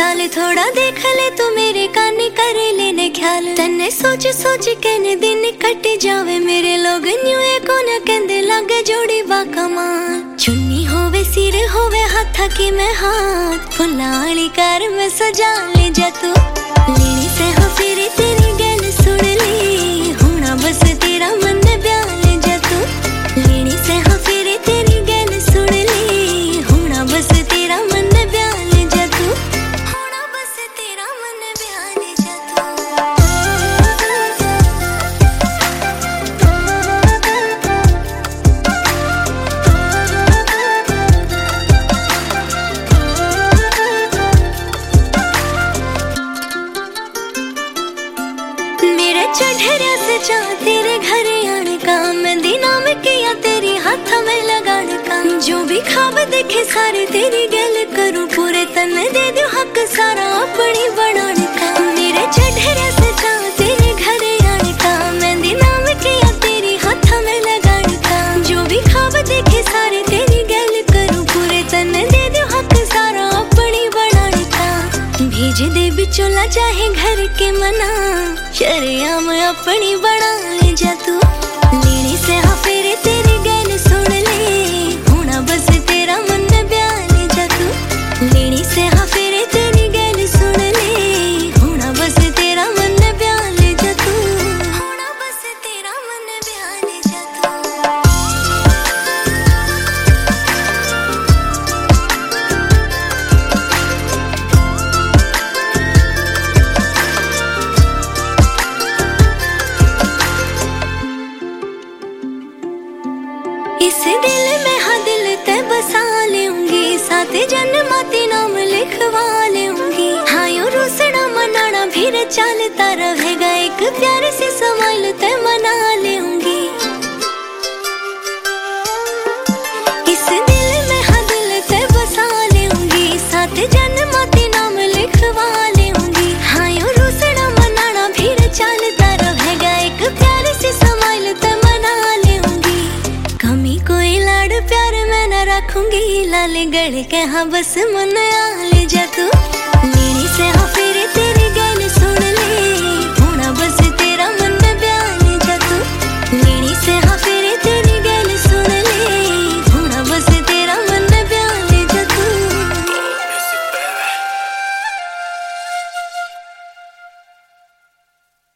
साल थोड़ा देख ले तू मेरे काने कर लेने ख्याल तन्ने सोच सोच के ने दिन कट जावे मेरे लोग न्यू को न कहंदे लागे जोड़ी बा कमाल चुन्नी होवे सिर होवे हाथा की मैं हाथ फुलाली कर मैं सजा ले जा तू लेनी से हो फिर तेरी गल सुन ली होना बस तेरा मन ब्याह ले जा तू लेनी से हो फिर तेरी गल सुन ली होना बस तेरा मन ब्याह ले जा तू होना बस तेरा मन ब्याह ले जा तू मेरा चढ़रिया से जा तेरे घर आने का मैं दिना में किया तेरी हाथ में लगाने का जो भी ख्वाब देखे सारे तेरी गल करूं पूरे तन दे दूं हक सारा अपनी बनाने का मेरे चढ़रिया से जा तेरे घर आने का मैं दिना में किया तेरी हाथ में लगाने का जो भी ख्वाब देखे सारे तेरी गल करूं पूरे तन दे दूं हक सारा अपनी बनाने का भेज दे बिचौला चाहे घर के मना शर्याम अपनी बना ले जा तू लेने से हाँ फिर तेरी गल सुन ले होना बस तेरा मन ब्याह ले जा तू लेने से हाँ फिर तेरी गल सुन ले होना बस तेरा मन ब्याह ले जा तू होना बस तेरा मन ब्याह ले जा इस दिल में हाँ दिल ते बसा लूंगी साथ जन्माती नाम लिखवा लूंगी हाँ यो रूसना मनाना भी चलता रहेगा एक प्यारे से समाइल ते मना लूंगी इस दिल में हाँ दिल ते बसा लूंगी साथ जन्माती नाम लिखवा लूंगी हाँ यो रूसना मनाना भी चलता रहेगा एक प्यारे से समाइल ते मना लूंगी कमी कोई लाड़ प्यार मैं न रखूंगी लाले गढ़ के हाँ बस मन आ ले जा तू